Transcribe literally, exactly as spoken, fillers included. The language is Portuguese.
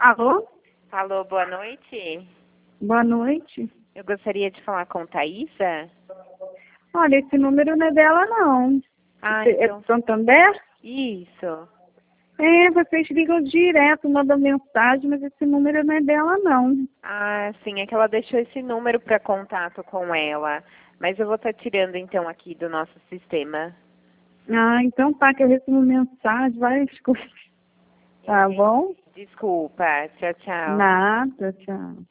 Alô? Alô, boa noite. Boa noite. Eu gostaria de falar com Thaísa. Olha, esse número não é dela, não. Ah, É então... do Santander? Isso. É, vocês ligam direto, mandam mensagem, mas esse número não é dela, não. Ah, sim, é que ela deixou esse número para contato com ela. Mas eu vou estar tirando, então, aqui do nosso sistema. Ah, então tá, que eu recebo mensagem, várias coisas. Tá bom? Desculpa. Tchau, tchau. Nada, tchau.